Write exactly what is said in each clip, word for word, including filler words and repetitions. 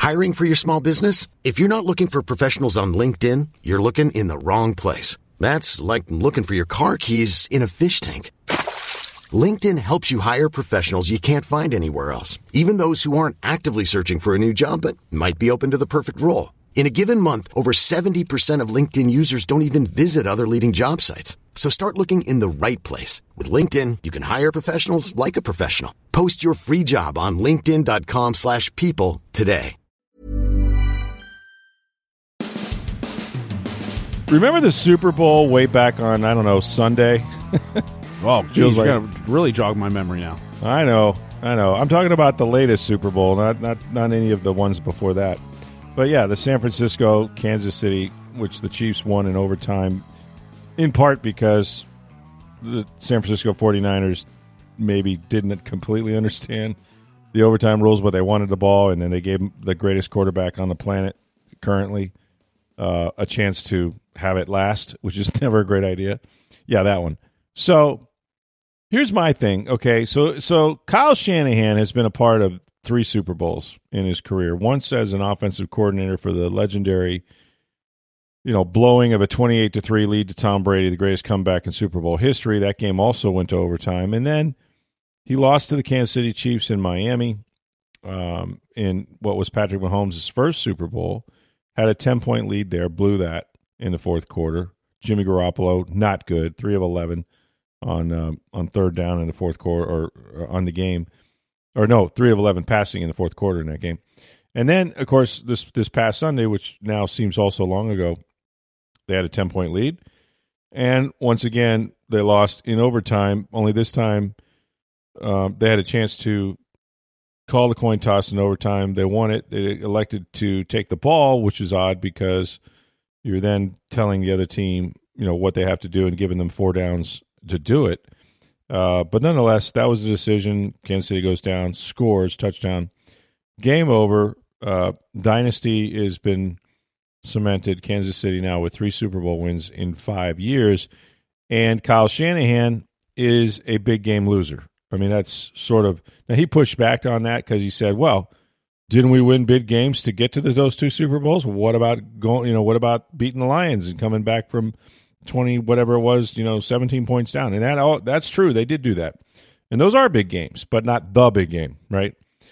Hiring for your small business? If you're not looking for professionals on LinkedIn, you're looking in the wrong place. That's like looking for your car keys in a fish tank. LinkedIn helps you hire professionals you can't find anywhere else, even those who aren't actively searching for a new job but might be open to the perfect role. In a given month, over seventy percent of LinkedIn users don't even visit other leading job sites. So start looking in the right place. With LinkedIn, you can hire professionals like a professional. Post your free job on linkedin.com slash people today. Remember the Super Bowl way back on, I don't know, Sunday? Oh, like, geez, you're going to really jog my memory now. I know, I know. I'm talking about the latest Super Bowl, not not not any of the ones before that. But yeah, the San Francisco, Kansas City, which the Chiefs won in overtime, in part because the San Francisco forty-niners maybe didn't completely understand the overtime rules, but they wanted the ball, and then they gave the greatest quarterback on the planet currently uh, a chance to have it last, which is never a great idea. Yeah, that one. So here's my thing. Okay, so so Kyle Shanahan has been a part of three Super Bowls in his career. Once as an offensive coordinator for the legendary, you know, blowing of a twenty-eight to three lead to Tom Brady, the greatest comeback in Super Bowl history. That game also went to overtime. And then he lost to the Kansas City Chiefs in Miami um, in what was Patrick Mahomes' first Super Bowl. Had a ten-point lead there, blew that in the fourth quarter. Jimmy Garoppolo, not good, three of eleven on um, on third down in the fourth quarter, or, or on the game. Or no, three of eleven passing in the fourth quarter in that game. And then, of course, this this past Sunday, which now seems also long ago, they had a ten-point lead. And once again, they lost in overtime, only this time um, they had a chance to call the coin toss in overtime. They won it. They elected to take the ball, which is odd because you're then telling the other team, you know, what they have to do and giving them four downs to do it. Uh, but nonetheless, that was the decision. Kansas City goes down, scores, touchdown. Game over. Uh, dynasty has been cemented. Kansas City now with three Super Bowl wins in five years. And Kyle Shanahan is a big game loser. I mean, that's sort of – now he pushed back on that because he said, well, didn't we win big games to get to the, those two Super Bowls? What about going? You know, what about beating the Lions and coming back from twenty whatever it was, you know, seventeen points down? And that all that's true. They did do that. And those are big games, but not the big game, right?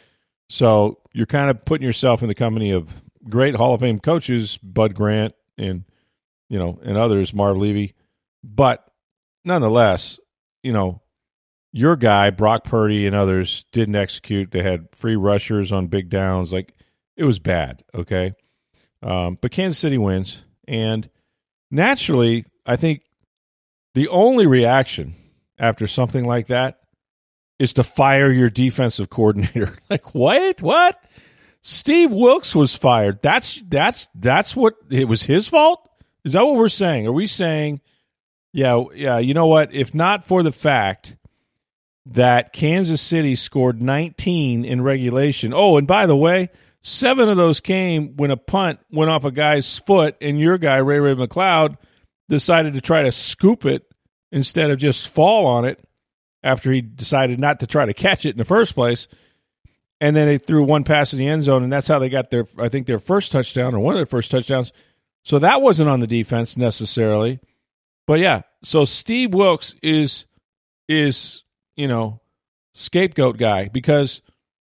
So you're kind of putting yourself in the company of great Hall of Fame coaches, Bud Grant and, you know, and others, Marv Levy. But nonetheless, you know, your guy, Brock Purdy and others didn't execute. They had free rushers on big downs. Like, it was bad, okay? Um, but Kansas City wins. And naturally, I think the only reaction after something like that is to fire your defensive coordinator. Like, what? What? Steve Wilks was fired. That's that's that's what it was his fault? Is that what we're saying? Are we saying, yeah, yeah, you know what? If not for the fact that Kansas City scored nineteen in regulation. Oh, and by the way, seven of those came when a punt went off a guy's foot and your guy, Ray Ray McCloud, decided to try to scoop it instead of just fall on it after he decided not to try to catch it in the first place. And then they threw one pass in the end zone, and that's how they got their, I think, their first touchdown or one of their first touchdowns. So that wasn't on the defense necessarily. But, yeah, so Steve Wilks is is – you know, scapegoat guy, because,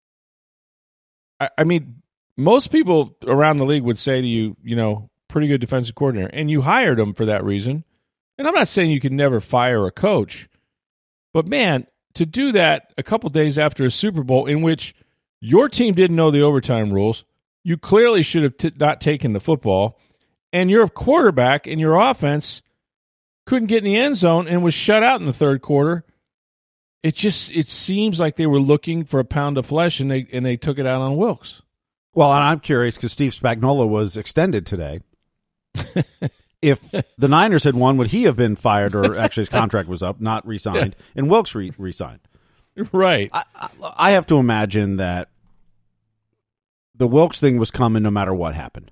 I, I mean, most people around the league would say to you, you know, pretty good defensive coordinator, and you hired him for that reason. And I'm not saying you can never fire a coach, but, man, to do that a couple days after a Super Bowl in which your team didn't know the overtime rules, you clearly should have t- not taken the football, and your quarterback and your offense couldn't get in the end zone and was shut out in the third quarter. It just it seems like they were looking for a pound of flesh, and they and they took it out on Wilks. Well, and I'm curious because Steve Spagnuolo was extended today. If the Niners had won, would he have been fired, or actually his contract was up, not re-signed, yeah. and Wilks re- re-signed? Right. I, I, I have to imagine that the Wilks thing was coming no matter what happened.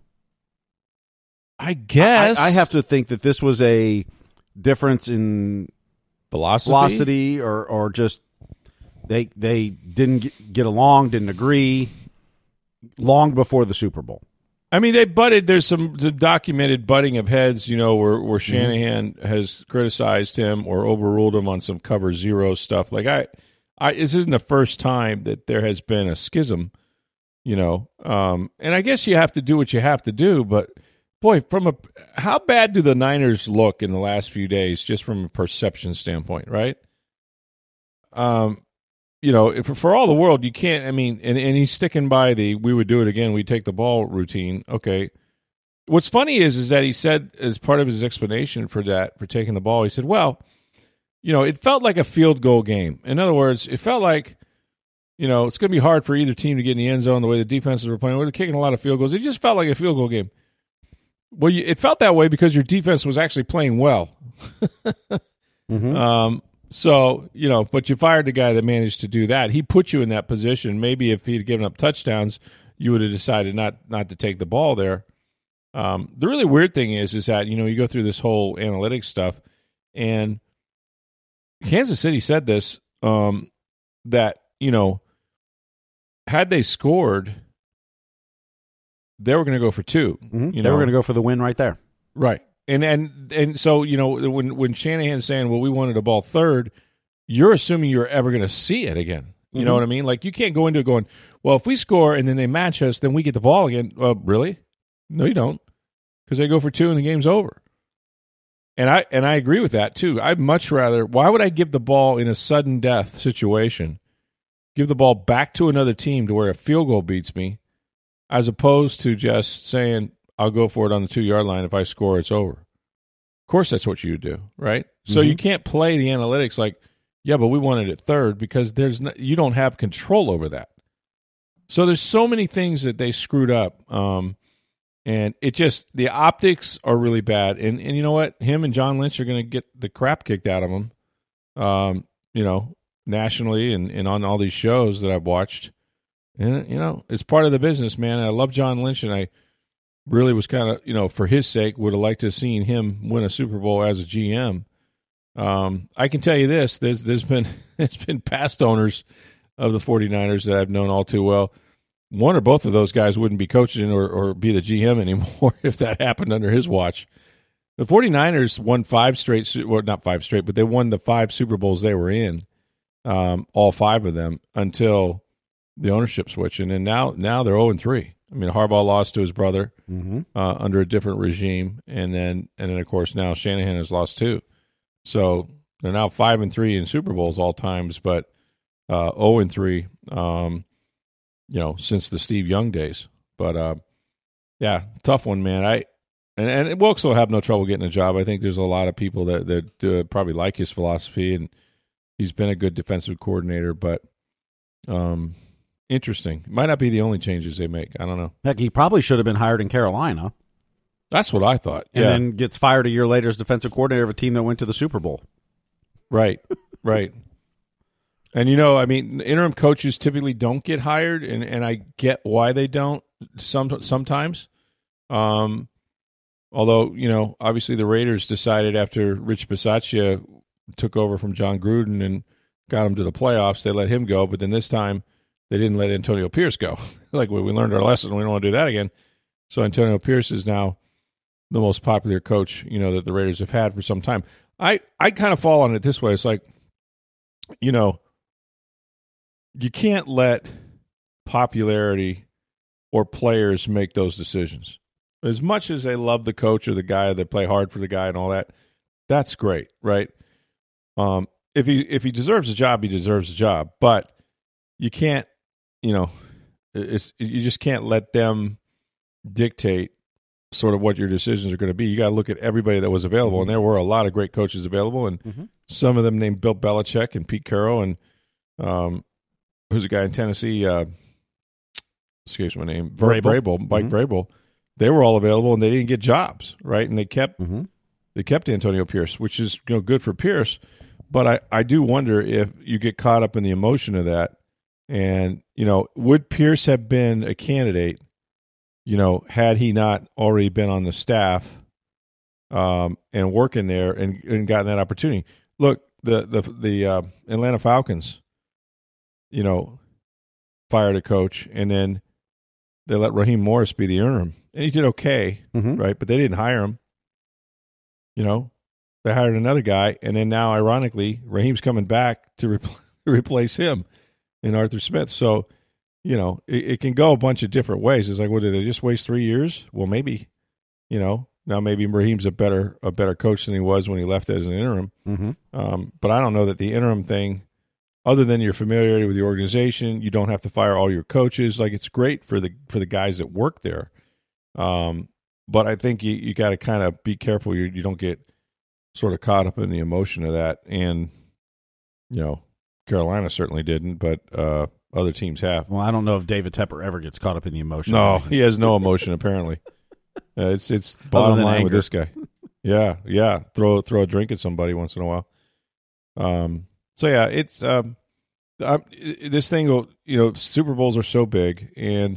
I guess. I, I have to think that this was a difference in Velocity? Velocity, or or just they they didn't get, get along, didn't agree. long before the Super Bowl. I mean, they butted. There's some documented butting of heads, you know, where, where Shanahan mm-hmm. has criticized him or overruled him on some cover zero stuff. Like, I, I, this isn't the first time that there has been a schism, you know. Um, and I guess you have to do what you have to do. But, boy, from a how bad do the Niners look in the last few days, just from a perception standpoint, right? Um. You know, if, for all the world, you can't, I mean, and, and he's sticking by the, we would do it again, we take the ball routine. Okay. What's funny is, is that he said, as part of his explanation for that, for taking the ball, he said, well, you know, it felt like a field goal game. In other words, it felt like, you know, it's going to be hard for either team to get in the end zone the way the defenses were playing. We're kicking a lot of field goals. It just felt like a field goal game. Well, you, it felt that way because your defense was actually playing well. mm-hmm. Um, So, you know, but you fired the guy that managed to do that. He put you in that position. Maybe if he'd given up touchdowns, you would have decided not not to take the ball there. Um, the really weird thing is, is that, you know, you go through this whole analytics stuff, and Kansas City said this, um, that, you know, had they scored, they were going to go for two. Mm-hmm. You they know? were going to go for the win right there. Right. And and and so, you know, when when Shanahan's saying, well, we wanted a ball third, you're assuming you're ever going to see it again. You mm-hmm. know what I mean? Like, you can't go into it going, well, if we score and then they match us, then we get the ball again. Well, really? No, you don't, because they go for two and the game's over. And I and I agree with that, too. I'd much rather, why would I give the ball in a sudden death situation, give the ball back to another team to where a field goal beats me, as opposed to just saying, I'll go for it on the two-yard line. If I score, it's over. Of course, that's what you do, right? Mm-hmm. So you can't play the analytics like, yeah, but we wanted it third, because there's no, you don't have control over that. So there's so many things that they screwed up, um, and it just, the optics are really bad. And and you know what? Him and John Lynch are going to get the crap kicked out of them, um, you know, nationally and, and on all these shows that I've watched. And, you know, it's part of the business, man. And I love John Lynch, and I really was kind of, you know, for his sake, would have liked to have seen him win a Super Bowl as a G M. Um, I can tell you this, there's there's been there's been past owners of the 49ers that I've known all too well. One or both of those guys wouldn't be coaching or, or be the G M anymore if that happened under his watch. The 49ers won five straight, well, not five straight, but they won the five Super Bowls they were in, um, all five of them, until the ownership switch. And then now, now they're oh and three. I mean, Harbaugh lost to his brother mm-hmm. uh, under a different regime, and then and then of course now Shanahan has lost two, so they're now five and three in Super Bowls all times, but uh, zero and three, um, you know, since the Steve Young days. But uh, yeah, tough one, man. I and and Wilkes will have no trouble getting a job. I think there's a lot of people that that uh, probably like his philosophy, and he's been a good defensive coordinator, but. Um, Interesting. Might not be the only changes they make. I don't know. Heck, he probably should have been hired in Carolina. That's what I thought. And yeah. then gets fired a year later as defensive coordinator of a team that went to the Super Bowl. Right, right. And, you know, I mean, interim coaches typically don't get hired, and, and I get why they don't some, sometimes. Um, although, you know, obviously the Raiders decided after Rich Bisaccia took over from John Gruden and got him to the playoffs, they let him go. But then this time, they didn't let Antonio Pierce go. Like, we learned our lesson. We don't want to do that again. So Antonio Pierce is now the most popular coach, you know, that the Raiders have had for some time. I, I kind of fall on it this way. It's like, you know, you can't let popularity or players make those decisions. As much as they love the coach or the guy, they play hard for the guy and all that, that's great, right? Um, if he if he deserves a job, he deserves a job. But you can't, you know, it's, you just can't let them dictate sort of what your decisions are going to be. You got to look at everybody that was available, mm-hmm. and there were a lot of great coaches available, and mm-hmm. some of them named Bill Belichick and Pete Carroll, and um, who's a guy in Tennessee, uh, excuse my name, Vrabel, Vrabel Mike mm-hmm. Vrabel. They were all available, and they didn't get jobs, right? And they kept mm-hmm. they kept Antonio Pierce, which is, you know, good for Pierce. But I, I do wonder if you get caught up in the emotion of that. And, you know, would Pierce have been a candidate, you know, had he not already been on the staff um, and working there and, and gotten that opportunity? Look, the the the uh, Atlanta Falcons, you know, fired a coach, and then they let Raheem Morris be the interim, and he did okay, Mm-hmm. right? But they didn't hire him. You know, they hired another guy, and then now, ironically, Raheem's coming back to re- replace him in Arthur Smith. So, you know, it, it can go a bunch of different ways. It's like, what, did they just waste three years? Well, maybe, you know, now maybe Raheem's a better a better coach than he was when he left as an interim. Mm-hmm. Um, but I don't know that the interim thing, other than your familiarity with the organization, you don't have to fire all your coaches. Like, it's great for the for the guys that work there. Um, but I think you, you got to kind of be careful you you don't get sort of caught up in the emotion of that. And, you know, Carolina certainly didn't, but uh, other teams have. Well, I don't know if David Tepper ever gets caught up in the emotion. No, he has no emotion apparently. Uh, it's it's bottom than line anger. with this guy. Yeah, yeah. Throw throw a drink at somebody once in a while. Um. So yeah, it's um, I'm, this thing. will- You know, Super Bowls are so big, and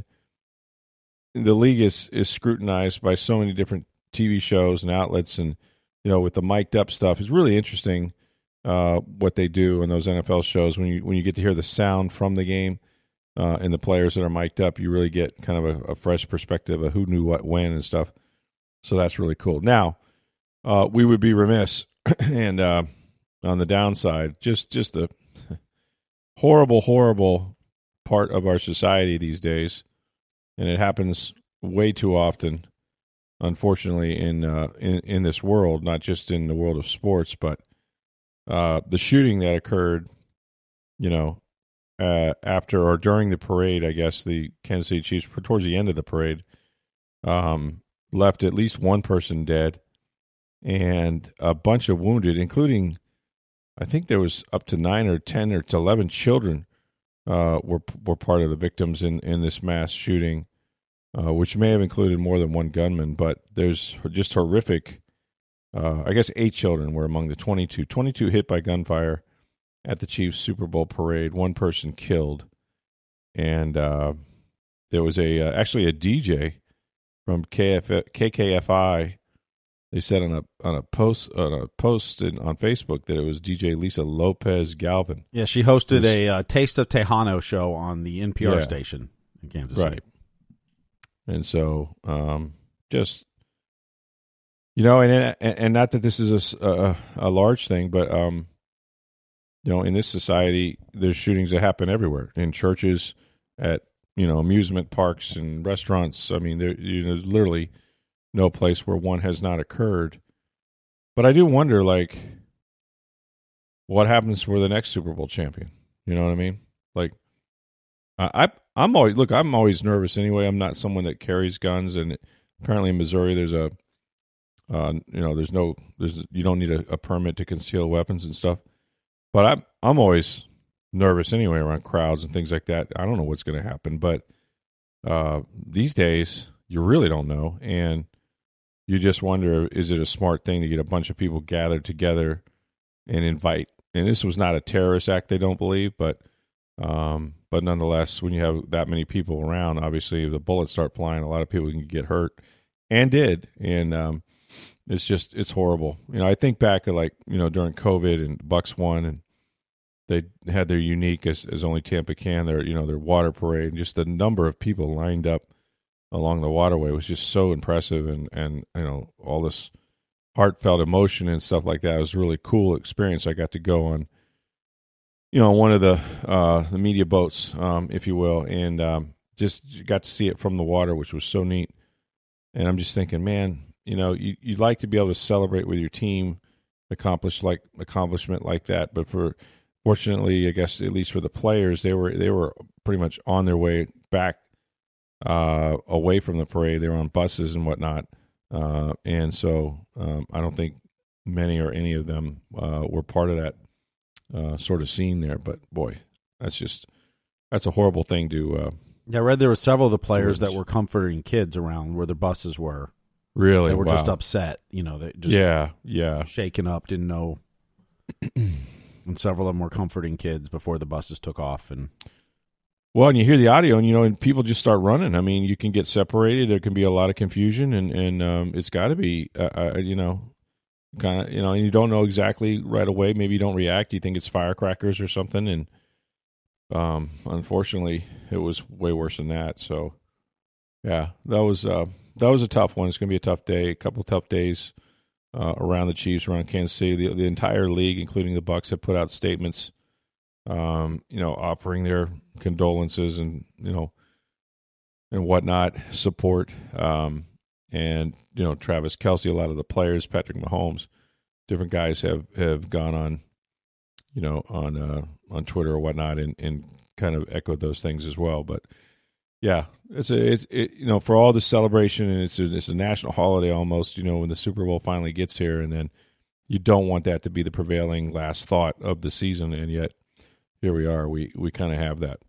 the league is is scrutinized by so many different T V shows and outlets, and you know, with the mic'd up stuff, it's really interesting uh, what they do in those N F L shows when you when you get to hear the sound from the game. Uh, and the players that are mic'd up, you really get kind of a, a fresh perspective of who knew what when and stuff. So that's really cool. Now, uh, we would be remiss, and uh, on the downside, just just a horrible, horrible part of our society these days, and it happens way too often, unfortunately, in uh, in, in this world, not just in the world of sports, but uh, the shooting that occurred, you know, Uh, after or during the parade, I guess the Kansas City Chiefs, towards the end of the parade, um, left at least one person dead and a bunch of wounded, including, I think there was up to nine or ten or to eleven children uh, were were part of the victims in, in this mass shooting, uh, which may have included more than one gunman. But there's just horrific. Uh, I guess eight children were among the twenty-two. twenty-two hit by gunfire at the Chiefs Super Bowl parade. One person killed, and uh, there was a uh, actually a D J from K F, K K F I. They said on a on a post on a post in, on Facebook that it was D J Lisa Lopez Galvin. Yeah, she hosted This- a uh, Taste of Tejano show on the N P R Yeah. station in Kansas Right. City. And so, um, just you know, and and, and not that this is a, s- a, a large thing, but um, you know, in this society, there's shootings that happen everywhere, in churches, at you know, amusement parks and restaurants. I mean, there you know, there's literally no place where one has not occurred. But I do wonder, like, what happens for the next Super Bowl champion? You know what I mean? Like, I, I I'm always look. I'm always nervous anyway. I'm not someone that carries guns, and apparently in Missouri, there's a, uh, you know, there's no, there's you don't need a, a permit to conceal weapons and stuff. But I'm I'm always nervous anyway around crowds and things like that. I don't know what's going to happen, but uh, these days you really don't know, and you just wonder: is it a smart thing to get a bunch of people gathered together and invite? And this was not a terrorist act, they don't believe, but um, but nonetheless, when you have that many people around, obviously, if the bullets start flying, a lot of people can get hurt, and did, and um, it's just it's horrible. You know, I think back at like you know during COVID and Bucks won, and they had their unique as, as only Tampa can, their you know their water parade, and just the number of people lined up along the waterway was just so impressive, and and you know all this heartfelt emotion and stuff like that. It was a really cool experience. I got to go on, you know, one of the uh, the media boats, um, if you will, and um, just got to see it from the water, which was so neat. And I'm just thinking, man, you know, you, you'd like to be able to celebrate with your team, accomplish like accomplishment like that. But for fortunately, I guess at least for the players, they were they were pretty much on their way back uh, away from the parade. They were on buses and whatnot. Uh, and so um, I don't think many or any of them uh, were part of that uh, sort of scene there. But boy, that's just that's a horrible thing to uh, Yeah, I read there were several of the players Words. that were comforting kids around where their buses were. really. They were wow. just upset, you know, they just Yeah, yeah, shaken up, didn't know. And several of them were comforting kids before the buses took off. And well, and you hear the audio, and you know, and people just start running. I mean, you can get separated. There can be a lot of confusion, and and um, it's got to be, uh, uh, you know, kind of, you know, and you don't know exactly right away. Maybe you don't react. You think it's firecrackers or something, and um, unfortunately, it was way worse than that. So, Yeah, that was uh, that was a tough one. It's going to be a tough day. A couple tough days uh, around the Chiefs, around Kansas City. The, the entire league, including the Bucs, have put out statements, um, you know, offering their condolences and you know and whatnot, support. Um, and you know, Travis Kelce, a lot of the players, Patrick Mahomes, different guys have, have gone on, you know, on uh, on Twitter or whatnot, and, and kind of echoed those things as well. But yeah, it's a it's it, you know, for all the celebration, and it's a, it's a national holiday almost. You know, when the Super Bowl finally gets here, and then you don't want that to be the prevailing last thought of the season, and yet here we are. We we kind of have that.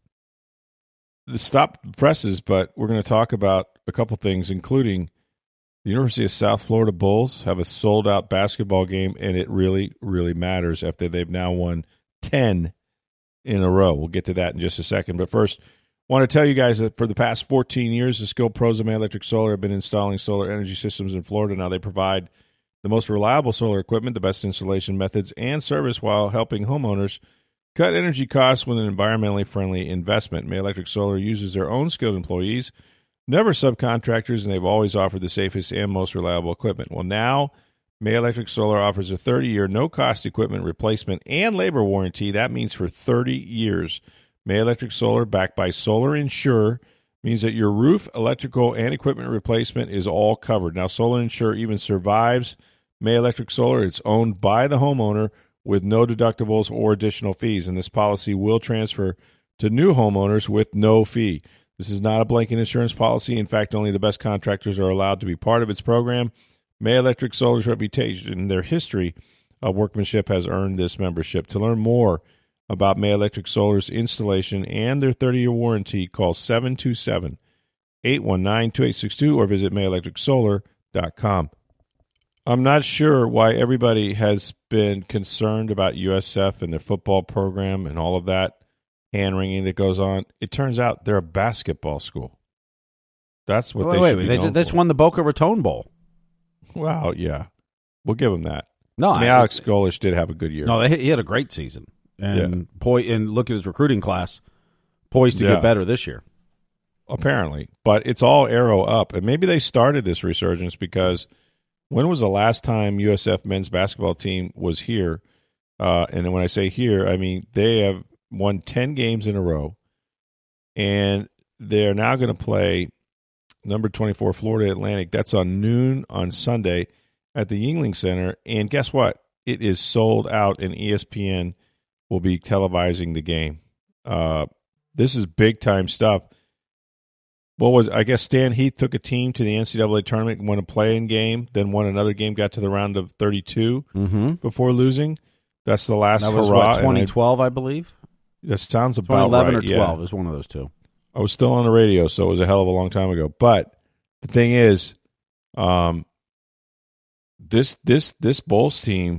The stop presses, but we're going to talk about a couple things, including the University of South Florida Bulls have a sold-out basketball game, and it really, really matters after they've now won ten in a row. We'll get to that in just a second. But first, I want to tell you guys that for the past fourteen years, the skilled pros of May Electric Solar have been installing solar energy systems in Florida. Now they provide the most reliable solar equipment, the best installation methods, and service while helping homeowners cut energy costs with an environmentally friendly investment. May Electric Solar uses their own skilled employees, never subcontractors, and they've always offered the safest and most reliable equipment. Well, now May Electric Solar offers a thirty-year no-cost equipment replacement and labor warranty. That means for thirty years. May Electric Solar, backed by Solar Insure, means that your roof, electrical, and equipment replacement is all covered. Now, Solar Insure even survives May Electric Solar. It's owned by the homeowner with no deductibles or additional fees, and this policy will transfer to new homeowners with no fee. This is not a blanket insurance policy. In fact, only the best contractors are allowed to be part of its program. May Electric Solar's reputation and their history of workmanship has earned this membership. To learn more about May Electric Solar's installation and their thirty-year warranty, call seven two seven, eight one nine, two eight six two or visit may electric solar dot com. I'm not sure why everybody has been concerned about U S F and their football program and all of that hand-wringing that goes on. It turns out they're a basketball school. That's what wait, they wait, should wait. be They, known they just for. won the Boca Raton Bowl. Wow, yeah. We'll give them that. No, I mean, I- Alex Golish did have a good year. No, they, he had a great season. And Yeah. poi- and look at his recruiting class, poised to Yeah. get better this year. Apparently. But it's all arrow up. And maybe they started this resurgence because when was the last time U S F men's basketball team was here? Uh, and when I say here, I mean they have won ten games in a row. And they're now going to play number twenty-four Florida Atlantic. That's on noon on Sunday at the Yuengling Center. And guess what? It is sold out, and E S P N will be televising the game. Uh, this is big-time stuff. What was I guess Stan Heath took a team to the N C double A tournament, won a play-in game, then won another game, got to the round of thirty-two Mm-hmm. before losing. That's the last That was hurrah. what, and twenty twelve, I, I believe. I, that sounds about twenty eleven right. or twelve yeah. is one of those two. I was still on the radio, so it was a hell of a long time ago. But the thing is, um, this this this Bulls team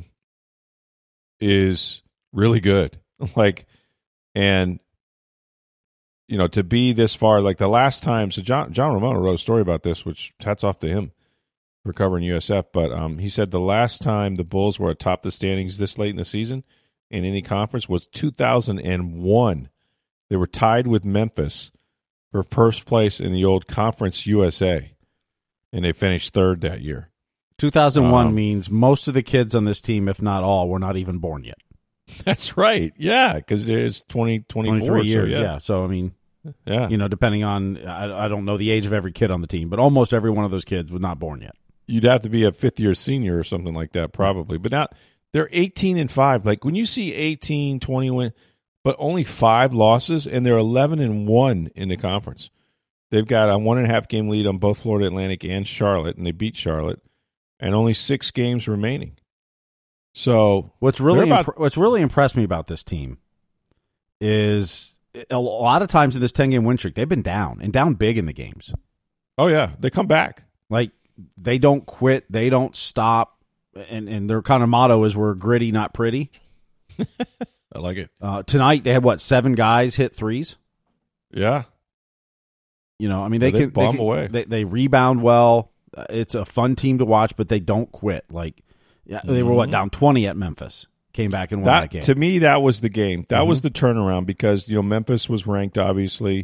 is really good. Like, and you know, to be this far, like the last time. So John John Ramona wrote a story about this, which hats off to him for covering U S F. But um, he said the last time the Bulls were atop the standings this late in the season in any conference was two thousand one. They were tied with Memphis for first place in the old Conference U S A, and they finished third that year. two thousand one Um, means most of the kids on this team, if not all, were not even born yet. That's right. Yeah, because it's twenty, twenty-four twenty-three years, so yeah. yeah. So, I mean, Yeah. you know, depending on, I, I don't know the age of every kid on the team, but almost every one of those kids was not born yet. You'd have to be a fifth-year senior or something like that probably. But now they're eighteen and five. Like when you see eighteen, twenty win, but only five losses, and they're eleven and one in the conference. They've got a one-and-a-half game lead on both Florida Atlantic and Charlotte, and they beat Charlotte, and only six games remaining. So What's really They're about- impr- what's really impressed me about this team is a lot of times in this ten-game win streak, they've been down and down big in the games. Oh, yeah, they come back. Like, they don't quit, they don't stop, and, and their kind of motto is we're gritty, not pretty. I like it. Uh, tonight, they had, what, seven guys hit threes? Yeah. You know, I mean, they Well, they can, bomb they, can away. They, they rebound well. Uh, It's a fun team to watch, but they don't quit. Like, yeah, they were, what, down twenty at Memphis. Came back and won that, That game. to me, that was the game. That Mhm. was the turnaround because you know Memphis was ranked obviously,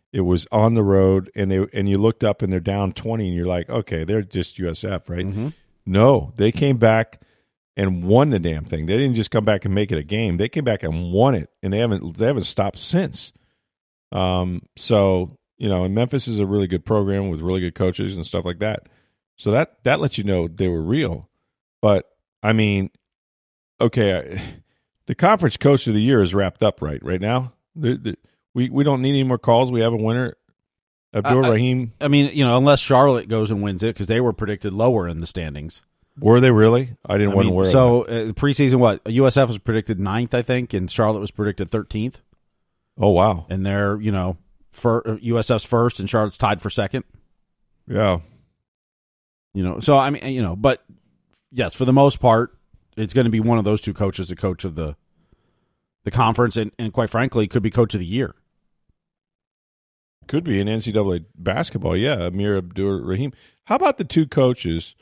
It was on the road, and they and you looked up and they're down twenty, and you're like, okay, they're just U S F, right? Mm-hmm. No, they came back and won the damn thing. They didn't just come back and make it a game. They came back and won it, and they haven't they haven't stopped since. Um, so you know, and Memphis is a really good program with really good coaches and stuff like that. So that that lets you know they were real. But I mean, okay, I, the conference coach of the year is wrapped up right right now. The, the, we we don't need any more calls. We have a winner, Abdur uh, Rahim. I mean, you know, unless Charlotte goes and wins it, because they were predicted lower in the standings. Were they really? I didn't I want mean, to wear. So uh, preseason, what U S F was predicted ninth, I think, and Charlotte was predicted thirteenth. Oh wow! And they're you know, for U S F's first, and Charlotte's tied for second. Yeah. You know, so I mean, you know, but yes, for the most part, it's going to be one of those two coaches, the coach of the the conference, and, and quite frankly, could be coach of the year. Could be in N C double A basketball, yeah, Amir Abdur Rahim. How about the two coaches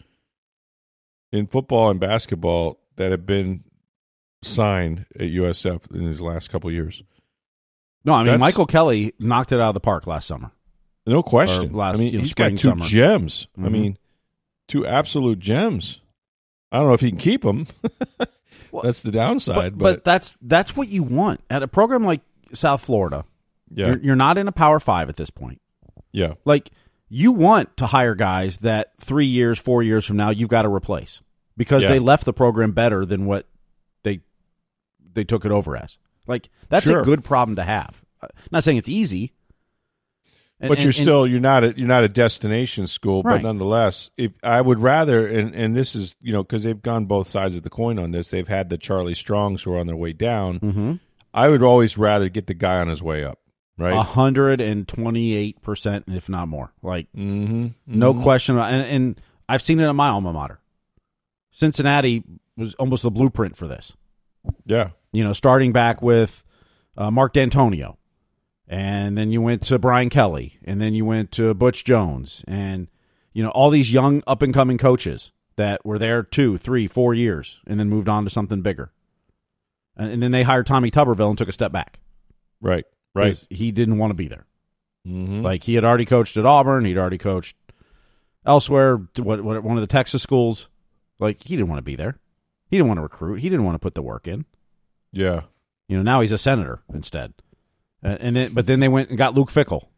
in football and basketball that have been signed at U S F in his last couple of years? No, I mean, That's, Michael Kelly knocked it out of the park last summer. No question. Last, I mean, you know, he's got spring, two summer. gems. Mm-hmm. I mean, two absolute gems. I don't know if he can keep them. Well, that's the downside. But, but, but that's that's what you want at a program like South Florida. yeah, You're, you're not in a Power Five at this point. yeah, Like, you want to hire guys that three years, four years from now, you've got to replace because Yeah. they left the program better than what they they took it over as. Like, that's Sure. a good problem to have. I'm not saying it's easy. And- but you're and- still you're not a, you're not a destination school, Right. but nonetheless, if I would rather, and and this is you know because they've gone both sides of the coin on this. They've had the Charlie Strongs who are on their way down. Mm-hmm. I would always rather get the guy on his way up, right? one hundred twenty-eight percent, if not more. Like, mm-hmm. no Mhm. question. And, and I've seen it at my alma mater. Cincinnati was almost the blueprint for this. Yeah, You know, starting back with uh, Mark D'Antonio. And then you went to Brian Kelly. And then you went to Butch Jones. And, you know, all these young up-and-coming coaches that were there two, three, four years and then moved on to something bigger. And, and then they hired Tommy Tuberville and took a step back. right, right. 'Cause he didn't want to be there. Mm-hmm. Like, he had already coached at Auburn. He'd already coached elsewhere, to what, what, one of the Texas schools. Like, he didn't want to be there. He didn't want to recruit. He didn't want to put the work in. yeah, You know, now he's a senator instead. Uh, and then, but then they went and got Luke Fickell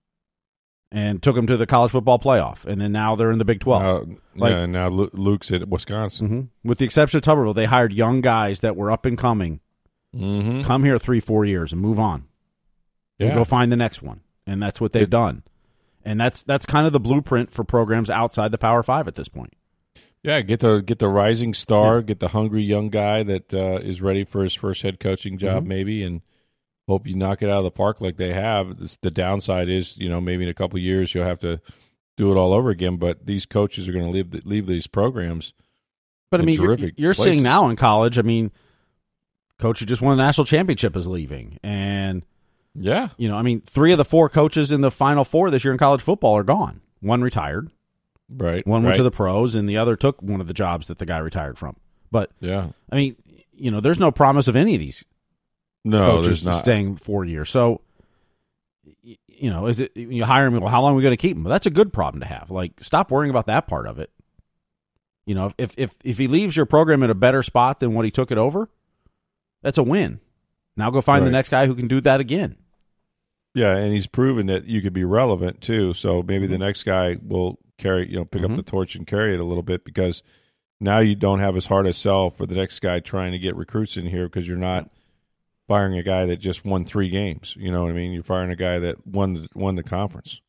and took him to the college football playoff. And then now they're in the Big twelve. Now, Like- yeah. Now Lu- Luke's at Wisconsin. Mm-hmm. With the exception of Tuberville, they hired young guys that were up and coming. Mm-hmm. Come here three, four years and move on. Yeah, And go find the next one. And that's what they've It- done. And that's that's kind of the blueprint for programs outside the Power Five at this point. yeah. Get the get the rising star, get the hungry young guy that uh, is ready for his first head coaching job, Mhm. maybe, and hope you knock it out of the park like they have. This, the downside is, you know, maybe in a couple of years you'll have to do it all over again. But these coaches are going to leave the, leave these programs. But I in mean, you're, terrific you're places. seeing now in college. I mean, coach who just won a national championship is leaving, and Yeah, you know, I mean, three of the four coaches in the Final Four this year in college football are gone. One retired, right. one went right. to the pros, and the other took one of the jobs that the guy retired from. But yeah. I mean, you know, there's no promise of any of these No, coaches there's not. staying four years. So, y- you know, is it you hire me? Well, how long are we going to keep him? Well, that's a good problem to have. Like, stop worrying about that part of it. You know, if if if he leaves your program in a better spot than what he took it over, that's a win. Now go find the Right. next guy who can do that again. Yeah, and he's proven that you could be relevant too. So maybe the next guy will carry, you know, pick Mhm. up the torch and carry it a little bit, because now you don't have as hard a sell for the next guy trying to get recruits in here, because you're not firing a guy that just won three games. You know what I mean? You're firing a guy that won the, won the conference.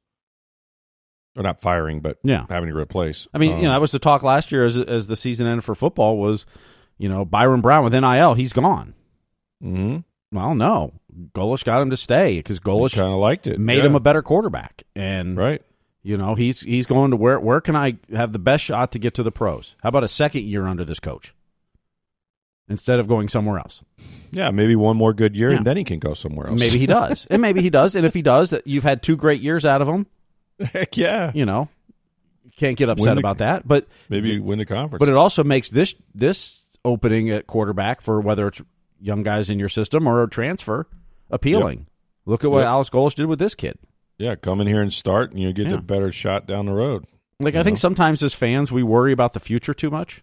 Or not firing, but Yeah. having to replace. I mean, Um, you know, that was the talk last year as as the season ended for football was, you know, Byron Brown with N I L, he's gone. mhm. Well, no, Golish got him to stay because Golish kind of liked it. made Yeah. him a better quarterback, and right. you know, he's he's going to where where can I have the best shot to get to the pros? How about a second year under this coach instead of going somewhere else? Yeah, maybe one more good year, Yeah. and then he can go somewhere else. Maybe he does, and maybe he does, and if he does, that you've had two great years out of him. Heck yeah. You know, can't get upset Win the- about that, but Maybe win the conference. But it also makes this this opening at quarterback for whether it's young guys in your system or a transfer appealing. Look at what Yep. Alex Golish did with this kid. Yeah, come in here and start, and you get Yeah. a better shot down the road. Like, you I think know? sometimes as fans, we worry about the future too much.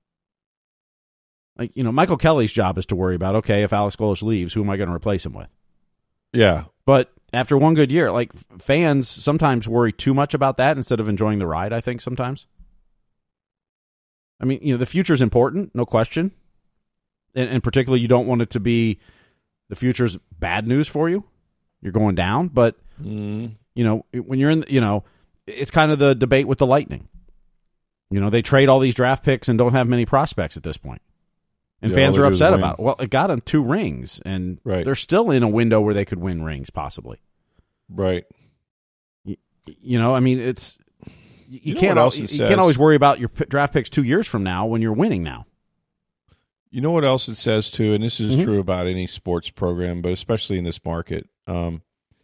Like, you know, Michael Kelly's job is to worry about, okay, if Alex Golesh leaves, who am I going to replace him with? Yeah. But after one good year, like, f- fans sometimes worry too much about that instead of enjoying the ride, I think, sometimes. I mean, you know, the future's important, no question. And, and particularly, you don't want it to be the future's bad news for you. You're going down. But, Mm. you know, when you're in, you know, it's kind of the debate with the Lightning. You know, they trade all these draft picks and don't have many prospects at this point. And Yeah, fans all are they do is upset win. about it. Well, it got them two rings, and Right. they're still in a window where they could win rings, possibly. Right. You, you know, I mean, it's you, You know can't what else al- it you says? can't always worry about your p- draft picks two years from now when you're winning now. You know what else it says, too, and this is Mhm. true about any sports program, but especially in this market. Um,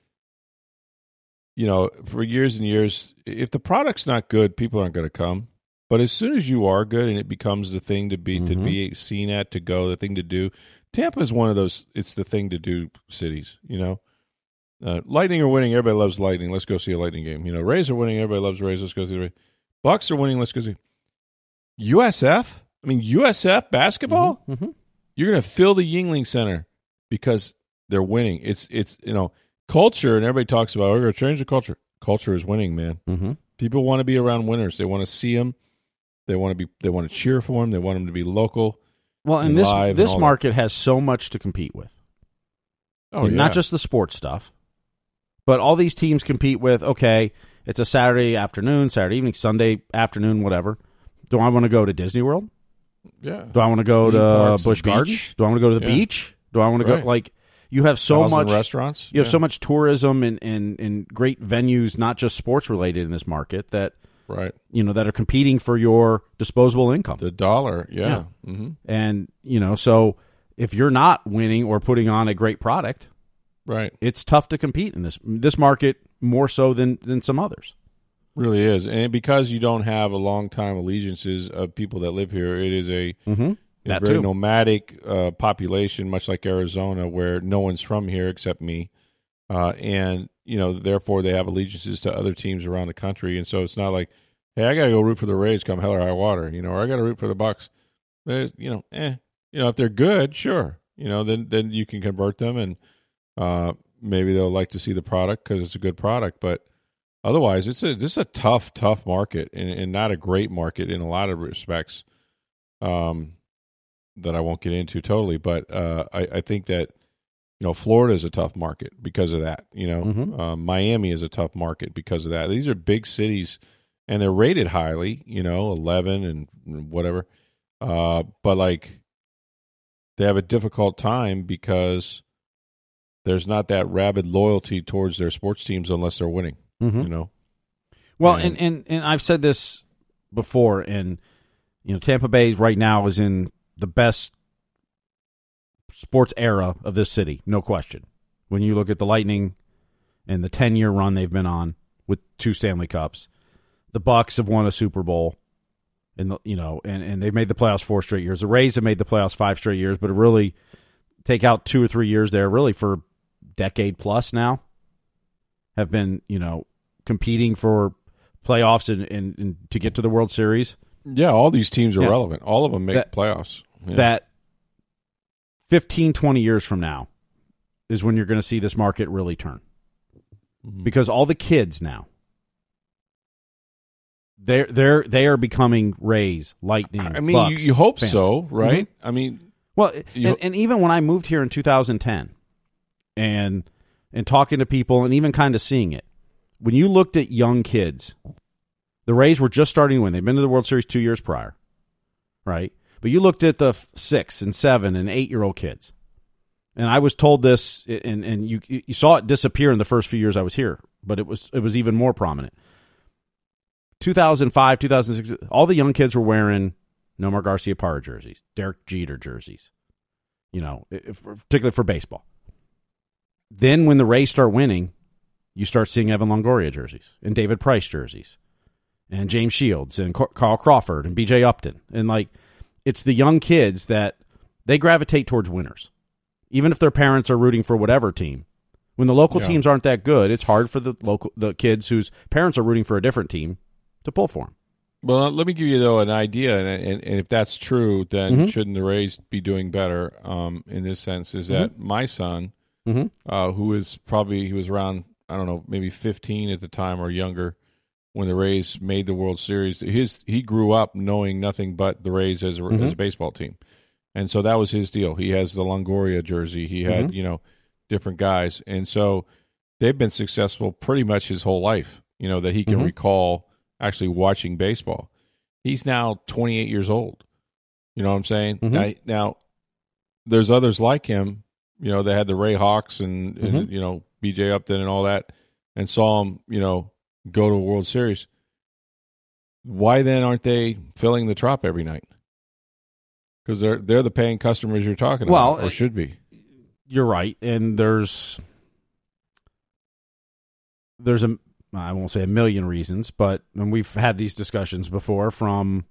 you know, for years and years, if the product's not good, people aren't going to come. But as soon as you are good and it becomes the thing to be to Mhm. be seen at, to go, the thing to do, Tampa is one of those. It's the thing to do cities. You know, uh, Lightning are winning. Everybody loves Lightning. Let's go see a Lightning game. You know, Rays are winning. Everybody loves Rays. Let's go see the Rays. Bucks are winning. Let's go see. U S F. I mean, U S F basketball. Mhm. You're going to fill the Yuengling Center because they're winning. It's it's you know culture, and everybody talks about, oh, we're going to change the culture. Culture is winning, man. Mhm. People want to be around winners. They want to see them. They want to be. They want to cheer for them. They want them to be local. Well, and And this live and this all that. market has so much to compete with. Oh, And yeah. Not just the sports stuff, but all these teams compete with, okay, it's a Saturday afternoon, Saturday evening, Sunday afternoon, whatever. Do I want to go to Disney World? yeah. Do I want to go Theme to parks, Busch the Gardens? beach. Do I want to go to the Yeah. beach? Do I want to Right. go? Like, you have so Thousand much restaurants. You have Yeah. so much tourism and, and, and great venues, not just sports related in this market, that right. you know that are competing for your disposable income. The dollar. Yeah. Mm-hmm. And you know, so if you're not winning or putting on a great product, Right. it's tough to compete in this this market more so than than some others. Really is, and because you don't have a long time allegiances of people that live here, it is a Mm-hmm. a That very too. nomadic uh, population, much like Arizona, where no one's from here except me, uh, and you know, therefore they have allegiances to other teams around the country, and so it's not like, hey, I got to go root for the Rays, come hell or high water, you know, or I got to root for the Bucks. Eh, you know, eh, you know, if they're good, sure, you know, then then you can convert them, and uh, maybe they'll like to see the product because it's a good product, but otherwise, it's a this is a tough, tough market, and, and not a great market in a lot of respects. Um. That I won't get into totally, but uh, I, I think that you know Florida is a tough market because of that. You know, Mhm. uh, Miami is a tough market because of that. These are big cities, and they're rated highly. You know, eleven and whatever. Uh, but like, they have a difficult time because there's not that rabid loyalty towards their sports teams unless they're winning. Mm-hmm. You know, Well, And- and, and, and I've said this before, and you know, Tampa Bay right now is in the best sports era of this city, no question. When you look at the Lightning and the ten-year run they've been on with two Stanley Cups, the Bucks have won a Super Bowl, and the, you know, and, and they've made the playoffs four straight years. The Rays have made the playoffs five straight years, but really take out two or three years there, really for decade plus now, have been you know competing for playoffs and, and, and to get to the World Series. yeah, all these teams are Yeah. relevant. All of them make That- playoffs. Yeah. That fifteen, twenty years from now is when you're going to see this market really turn. Mhm. Because all the kids now, they're, they're, they are becoming Rays, Lightning, I mean, Bucks you, you hope fans. so, right? I mean, Well, You- and, and even when I moved here in two thousand ten and and talking to people and even kind of seeing it, when you looked at young kids, the Rays were just starting to win. They've been to the World Series two years prior, right? But you looked at the f- six and seven and eight-year-old kids, and I was told this, and, and you you saw it disappear in the first few years I was here, but it was it was even more prominent. two thousand five, two thousand six, all the young kids were wearing Nomar Garciaparra jerseys, Derek Jeter jerseys, you know, if, particularly for baseball. Then when the Rays start winning, you start seeing Evan Longoria jerseys and David Price jerseys and James Shields and Carl Crawford and B J Upton. And, like, it's the young kids that they gravitate towards winners. Even if their parents are rooting for whatever team, When the local Yeah. teams aren't that good, it's hard for the local the kids whose parents are rooting for a different team to pull for them. Well, let me give you, though, an idea, and, and, and if that's true, then Mm-hmm. shouldn't the Rays be doing better um, in this sense, is that Mm-hmm. my son, Mm-hmm. uh, who is probably, he was around, I don't know, maybe fifteen at the time or younger when the Rays made the World Series, his he grew up knowing nothing but the Rays as a, Mm-hmm. as a baseball team. And so that was his deal. He has the Longoria jersey. He had, Mm-hmm. you know, different guys. And so they've been successful pretty much his whole life, you know, that he can Mhm. recall actually watching baseball. He's now twenty-eight years old. You know what I'm saying? Mhm. Now, now, there's others like him, you know, they had the Ray Hawks and, and Mhm. you know, B J Upton and all that, and saw him, you know, go to a World Series. Why then aren't they filling the Trop every night? Because they're they're the paying customers you're talking Well, about, or should be. You're right, and there's there's a I won't say a million reasons, but and we've had these discussions before from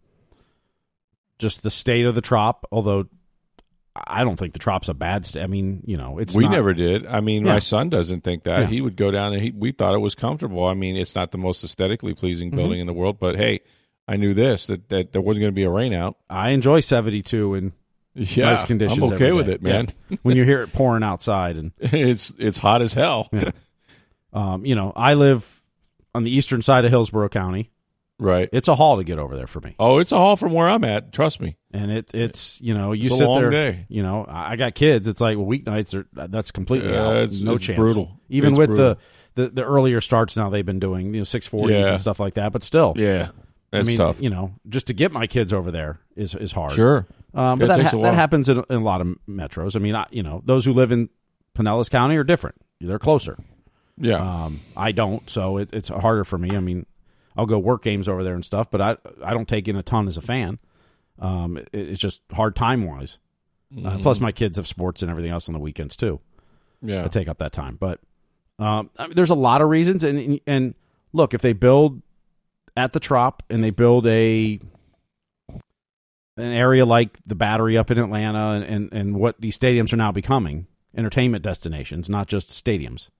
just the state of the Trop. Although I don't think the Trop's a bad state. I mean, you know, it's we not, never did. I mean, Yeah. my son doesn't think that. Yeah. He would go down and he, we thought it was comfortable. I mean, it's not the most aesthetically pleasing Mm-hmm. building in the world, but hey, I knew this that, that there wasn't going to be a rain out. I enjoy seventy-two and Yeah, nice conditions. I'm okay every with day. it, man. Yeah. When you hear it pouring outside, and it's it's hot as hell. Yeah. um, you know, I live on the eastern side of Hillsborough County. Right. It's a haul to get over there for me. Oh, it's a haul from where I'm at. Trust me. And it it's you know you It's a sit long there, day. you know I I got kids. It's like well, weeknights are that's completely Yeah, out. it's- no it's chance. brutal. Even It's with brutal. the, the the earlier starts now they've been doing you know six forties Yeah. and stuff like that. But still, Yeah, that's I mean tough. you know just to get my kids over there is is hard. Sure. um, Yeah, but it that takes ha- a that while. happens in, in a lot of metros. I mean I, you know those who live in Pinellas County are different. They're closer. Yeah. Um, I don't, so it, it's harder for me. I mean, I'll go work games over there and stuff, but I I don't take in a ton as a fan. Um, it, it's just hard time wise. Uh, Mm-hmm. plus, my kids have sports and everything else on the weekends too. yeah. I take up that time, but um, I mean, there's a lot of reasons. And and look, if they build at the Trop and they build a an area like the Battery up in Atlanta and, and, and what these stadiums are now becoming, entertainment destinations, not just stadiums.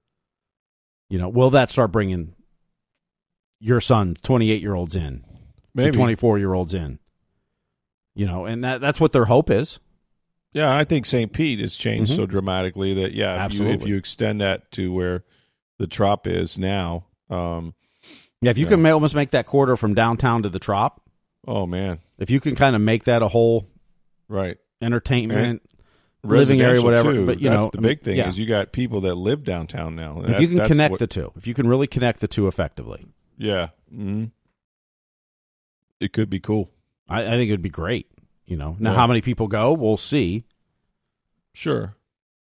You know, will that start bringing your son, twenty-eight-year-olds in, Maybe. twenty-four-year-olds in? You know, and that that's what their hope is. Yeah, I think Saint Pete has changed Mhm. so dramatically that, yeah, if you, if Absolutely. you extend that to where the Trop is now, um, Yeah, if you Yeah. can ma- almost make that corridor from downtown to the Trop, oh, man. if you can kind of make that a whole Right. entertainment living area, Residential, whatever. too. But you That's know, the I mean, big thing yeah. is you got people that live downtown now. if That- you can that's connect what- the two, if you can really connect the two effectively, Yeah. hmm It could be cool. I, I think it would be great. You know, now Yeah. how many people go, we'll see. Sure.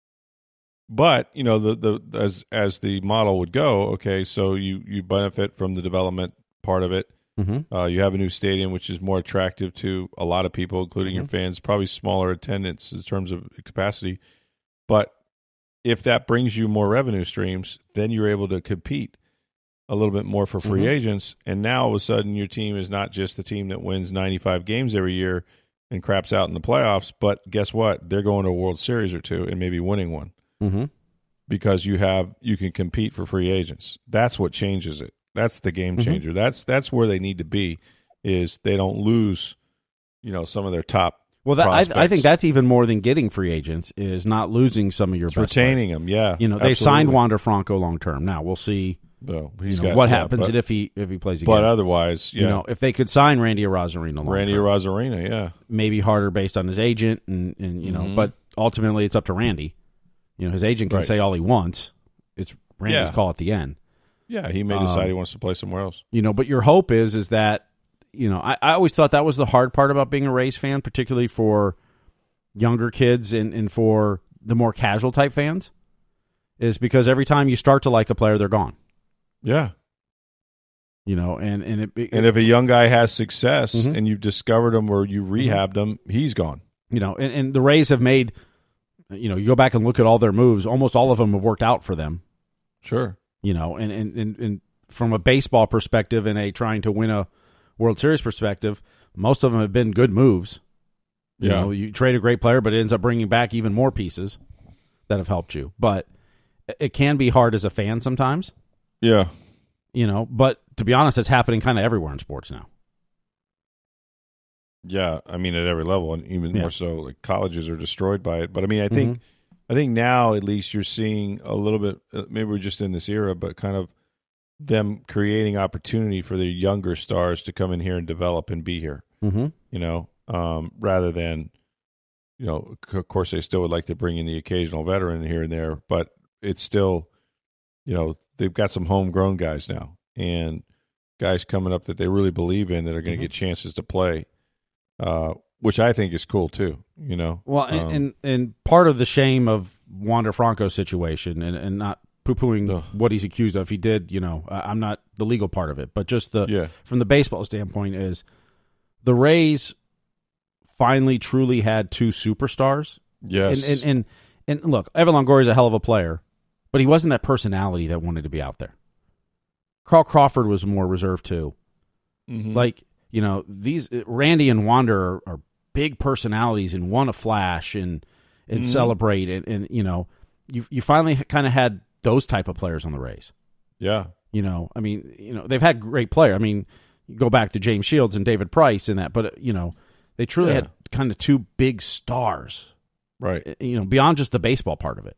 But, you know, the, the as as the model would go, okay, so you, you benefit from the development part of it. Mm-hmm. Uh, you have a new stadium, which is more attractive to a lot of people, including your Mm-hmm. fans, probably smaller attendance in terms of capacity. But if that brings you more revenue streams, then you're able to compete a little bit more for free Mhm. agents. And now all of a sudden your team is not just the team that wins ninety-five games every year and craps out in the playoffs, but guess what? They're going to a World Series or two and maybe winning one Mm-hmm. because you have you can compete for free agents. That's what changes it. That's the game Mhm. changer. That's that's where they need to be. Is they don't lose, you know, some of their top. Well, that, I, I prospects. think that's even more than getting free agents is not losing some of your It's best retaining players. them. Yeah, You know, they signed absolutely. Wander Franco long term. Now we'll see. So You he's know got- what yeah, happens but, if he if he plays again. but otherwise, yeah, You know, if they could sign Randy Arozarena long Randy term, Arozarena, yeah, maybe harder based on his agent, and, and you know, Mhm. but ultimately it's up to Randy. You know, his agent can Right. say all he wants. It's Randy's Yeah. call at the end. yeah. He may decide Um, he wants to play somewhere else. You know, but your hope is is that you know I, I always thought that was the hard part about being a Rays fan, particularly for younger kids and, and for the more casual type fans, is because every time you start to like a player, they're gone. Yeah, You know, and and it, it and if a young guy has success Mhm. and you've discovered him or you rehabbed him, he's gone. you know, and, and the Rays have made, you know, you go back and look at all their moves, almost all of them have worked out for them. Sure. You know, and and, and, and from a baseball perspective and a trying to win a World Series perspective, most of them have been good moves. You Yeah. know, you trade a great player, but it ends up bringing back even more pieces that have helped you. But it can be hard as a fan sometimes. Yeah. You know, but to be honest, it's happening kind of everywhere in sports now. Yeah, I mean at every level, and even Yeah. more so, like colleges are destroyed by it. But I mean, I think, Mm-hmm. I think now at least you're seeing a little bit. uh, Maybe we're just in this era, but kind of them creating opportunity for the younger stars to come in here and develop and be here. Mm-hmm. You know, um, rather than, you know, c- of course they still would like to bring in the occasional veteran here and there, but it's still, you know, they've got some homegrown guys now and guys coming up that they really believe in that are going to Mhm. get chances to play. Uh, which I think is cool too, you know. Well, and, Um, and and part of the shame of Wander Franco's situation, and, and not poo-pooing Ugh. what he's accused of, he did, you know, I- I'm not the legal part of it, but just the yeah, from the baseball standpoint is the Rays finally truly had two superstars. yes, And and and, and look, Evan Longoria is a hell of a player, but he wasn't that personality that wanted to be out there. Carl Crawford was more reserved too. Mhm. Like, you know, these Randy and Wander are, are big personalities and want to flash and and Mhm. celebrate and, and you know, you you finally kind of had those type of players on the Rays. yeah, You know, I mean, you know, they've had great players. I mean, you go back to James Shields and David Price and that, but you know, they truly Yeah. had kind of two big stars. right, You know, beyond just the baseball part of it.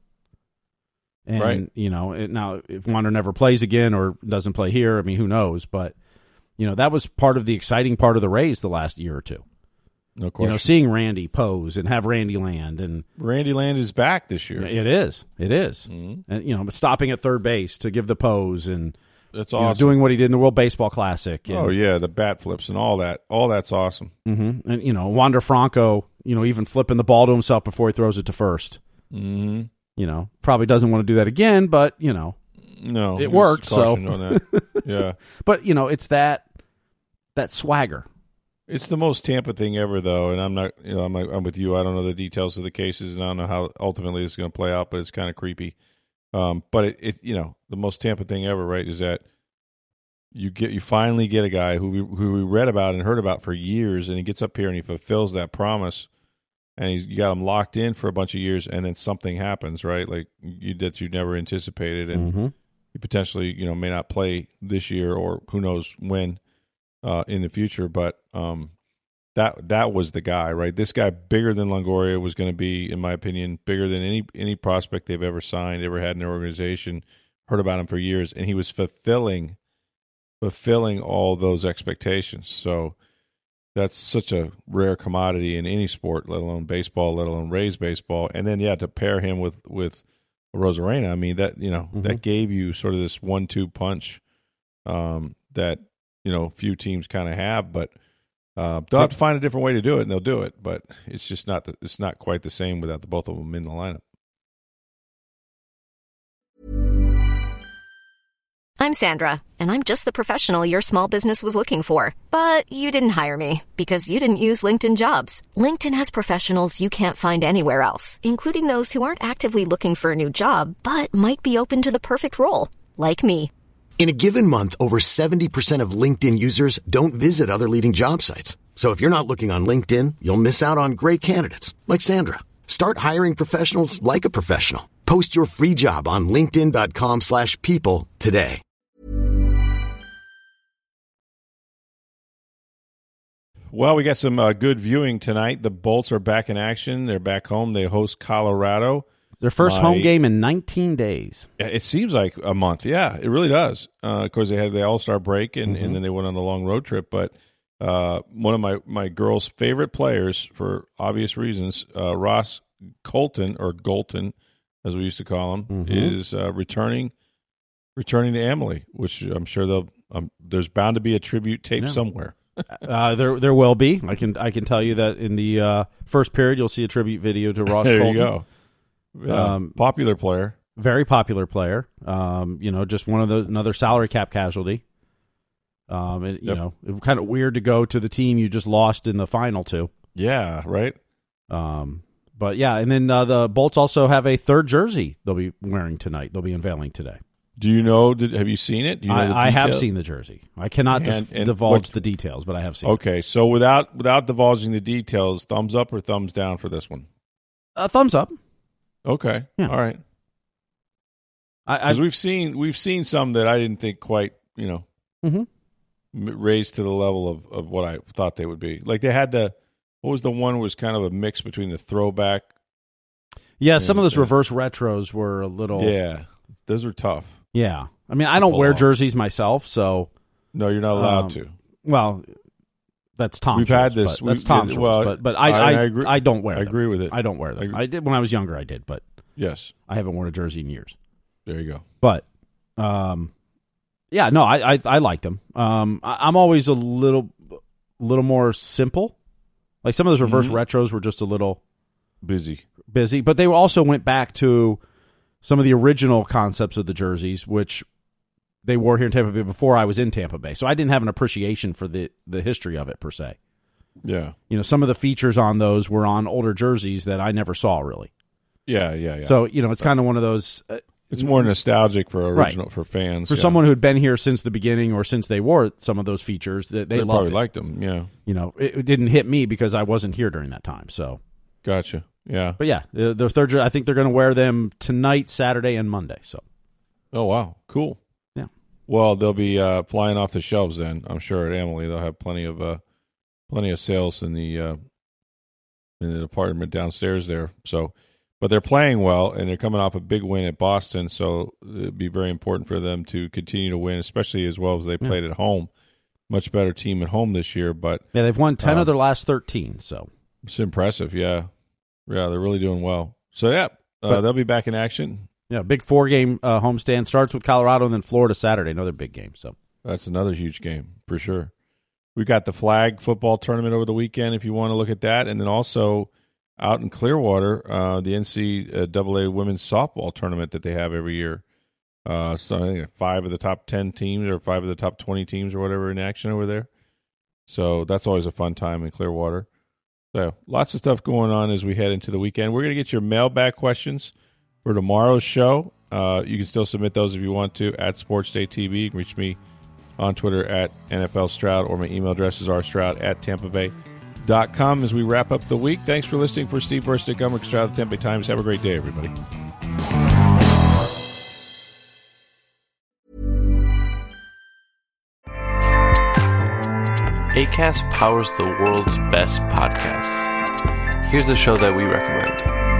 And Right. you know, it, now if Wander never plays again or doesn't play here, I mean, who knows? But you know, that was part of the exciting part of the Rays the last year or two. no question. You know, seeing Randy pose and have Randy land, and Randy Land is back this year. it is, it is, Mhm. and you know, but stopping at third base to give the pose and That's you know, awesome. doing what he did in the World Baseball Classic. And, oh yeah, the bat flips and all that. All that's awesome. mhm. And you know, Wander Franco, you know, even flipping the ball to himself before he throws it to first. Mm-hmm. You know, probably doesn't want to do that again, but you know, No, It he was worked, so. cautioned on that. Yeah, but you know, it's that that swagger. it's the most Tampa thing ever, though. And I'm not, you know, I'm, I'm with you. I don't know the details of the cases, and I don't know how ultimately it's going to play out. But it's kind of creepy. Um, but it, it, you know, the most Tampa thing ever, right? Is that you get, you finally get a guy who we, who we read about and heard about for years, and he gets up here and he fulfills that promise, and he's, you got him locked in for a bunch of years, and then something happens, right? Like you, that you never anticipated, and Mm-hmm. he potentially, you know, may not play this year or who knows when uh, in the future. But um, that that was the guy, right? This guy, bigger than Longoria, was going to be, in my opinion, bigger than any any prospect they've ever signed, ever had in their organization. Heard about him for years, and he was fulfilling fulfilling all those expectations. So that's such a rare commodity in any sport, let alone baseball, let alone Rays baseball. And then, yeah, to pair him with with Rosarena, I mean, that, you know, Mhm. that gave you sort of this one two punch um, that, you know, few teams kind of have. But uh, they'll have to find a different way to do it, and they'll do it. But it's just not the, it's not quite the same without the both of them in the lineup. I'm Sandra, and I'm just the professional your small business was looking for. But you didn't hire me because you didn't use LinkedIn Jobs. LinkedIn has professionals you can't find anywhere else, including those who aren't actively looking for a new job, but might be open to the perfect role, like me. In a given month, over seventy percent of LinkedIn users don't visit other leading job sites. So if you're not looking on LinkedIn, you'll miss out on great candidates like Sandra. Start hiring professionals like a professional. Post your free job on linkedin.com slash people today. Well, we got some uh, good viewing tonight. The Bolts are back in action. They're back home. They host Colorado. Their first My- home game in nineteen days. Yeah, it seems like a month. Yeah, it really does. Uh, of course, they had the All-Star break, and, Mhm. and then they went on a long road trip. But uh, one of my, my girl's favorite players, for obvious reasons, uh, Ross Colton, or Golton, as we used to call him, Mhm. is uh, returning returning to Emily, which I'm sure they'll. Um, there's bound to be a tribute tape Yeah. somewhere. Uh, there, there will be. I can, I can tell you that in the uh, first period, you'll see a tribute video to Ross there Colton. you go. Yeah, Um, popular player. Very popular player. Um, you know, just one of those, another salary cap casualty. Um, and, you Yep. know, it was kind of weird to go to the team you just lost in the final to. Yeah, right. Um, but yeah, and then uh, the Bolts also have a third jersey they'll be wearing tonight. They'll be unveiling today. Do you know? Did, have you seen it? Do you know the I, I have details? sing the jersey. I cannot dis- And- and divulge what- the details, but I have seen. it. Okay, so without without divulging the details, thumbs up or thumbs down for this one? A thumbs up. Okay, Yeah. all right. Because we've seen we've seen some that I didn't think quite, you know, mm-hmm. raised to the level of, of what I thought they would be. Like they had the, what was the one was kind of a mix between the throwback. Yeah, some of those uh, reverse retros were a little. Yeah, those were tough. Yeah. I mean, I don't wear off. jerseys myself, so. No, you're not allowed um, to. Well, that's Tom's. We've rules, had this. But, that's we, Tom's well, rules, but, but I, I, I, I, agree, I don't wear I them. agree with it. I don't wear them. I, I did when I was younger, I did, but. Yes. I haven't worn a jersey in years. There you go. But, um, yeah, no, I I, I liked them. Um, I, I'm always a little, little more simple. Like some of those reverse mm-hmm. retros were just a little busy, busy. But they also went back to some of the original concepts of the jerseys, which they wore here in Tampa Bay before I was in Tampa Bay. So I didn't have an appreciation for the the history of it per se. Yeah, you know, some of the features on those were on older jerseys that I never saw really. Yeah, yeah, yeah. So you know, it's kind of one of those. Uh, It's more nostalgic for original right. for fans. For yeah. someone who had been here since the beginning or since they wore some of those features, that they, they loved probably it. liked them. Yeah, you know, it, it didn't hit me because I wasn't here during that time. So, gotcha. Yeah, but yeah, the, the third. I think they're going to wear them tonight, Saturday, and Monday. So, oh wow, cool. Yeah. Well, they'll be uh, flying off the shelves then. I'm sure at Emily they'll have plenty of uh, plenty of sales in the uh, in the department downstairs there. So. But they're playing well, and they're coming off a big win at Boston, so it'd be very important for them to continue to win, especially as well as they played yeah. at home. Much better team at home this year. But yeah, they've won ten uh, of their last thirteen, so. It's impressive, yeah. Yeah, they're really doing well. So, yeah, uh, but, they'll be back in action. Yeah, big four-game uh, homestand. Starts with Colorado and then Florida Saturday, another big game. So that's another huge game, for sure. We've got the flag football tournament over the weekend if you want to look at that, and then also – out in Clearwater, uh, the N C double A women's softball tournament that they have every year. Uh, so I think five of the top ten teams or five of the top twenty teams or whatever in action over there. So that's always a fun time in Clearwater. So lots of stuff going on as we head into the weekend. We're going to get your mailbag questions for tomorrow's show. Uh, you can still submit those if you want to at Sports Day T V. You can reach me on Twitter at N F L Stroud, or my email address is r stroud at tampa bay dot com as we wrap up the week. Thanks for listening. For Steve Burstick, I'm Rick Stroud of the Tampa Bay Times. Have a great day, everybody. Acast powers the world's best podcasts. Here's a show that we recommend.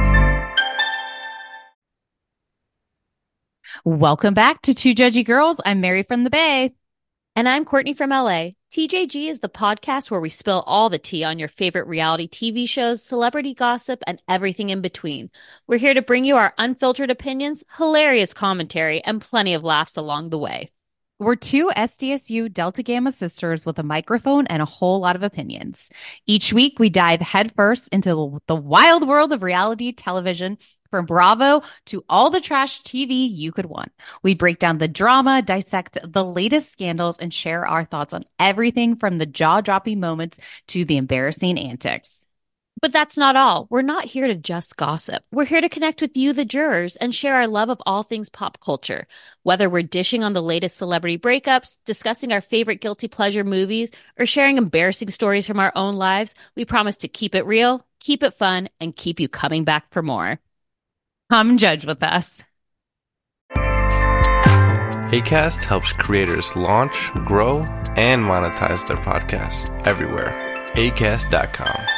Welcome back to Two Judgy Girls. I'm Mary from the Bay. And I'm Courtney from L A. T J G is the podcast where we spill all the tea on your favorite reality T V shows, celebrity gossip, and everything in between. We're here to bring you our unfiltered opinions, hilarious commentary, and plenty of laughs along the way. We're two S D S U Delta Gamma sisters with a microphone and a whole lot of opinions. Each week, we dive headfirst into the wild world of reality television, from Bravo to all the trash T V you could want. We break down the drama, dissect the latest scandals, and share our thoughts on everything from the jaw-dropping moments to the embarrassing antics. But that's not all. We're not here to just gossip. We're here to connect with you, the jurors, and share our love of all things pop culture. Whether we're dishing on the latest celebrity breakups, discussing our favorite guilty pleasure movies, or sharing embarrassing stories from our own lives, we promise to keep it real, keep it fun, and keep you coming back for more. Come judge with us. Acast helps creators launch, grow, and monetize their podcasts everywhere. acast dot com.